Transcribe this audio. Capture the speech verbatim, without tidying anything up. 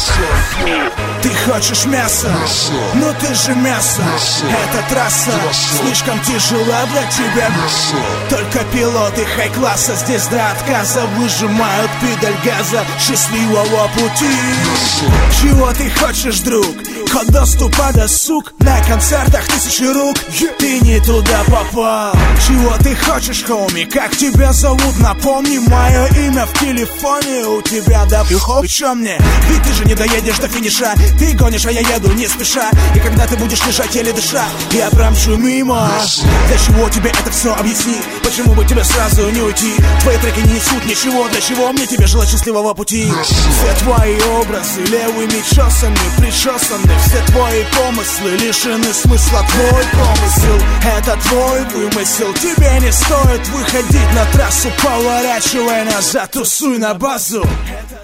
Ты хочешь мясо, но ты же мясо. Эта трасса слишком тяжела для тебя. Только пилоты хай-класса здесь до отказа выжимают педаль газа. Счастливого пути. Чего ты хочешь, друг? Код доступа до сук. На концертах тысячи рук. Ты не туда попал. Чего ты хочешь, хоуми? Как тебя зовут? Напомни, мое имя в телефоне у тебя. Да пихов, чё мне? Ведь ты же не доедешь до финиша. Ты гонишь, а я еду не спеша. И когда ты будешь лежать еле дыша, я промчу мимо. Для чего тебе это все объясни? Почему бы тебе сразу не уйти? Твои треки не несут ничего. Для чего мне тебе желать счастливого пути? Все твои образы левыми чесами причесаны. Все твои помыслы лишены смысла. Твой помысел — это твой вымысел. Тебе не стоит выходить на трассу. Поворачивай назад, тусуй на базу.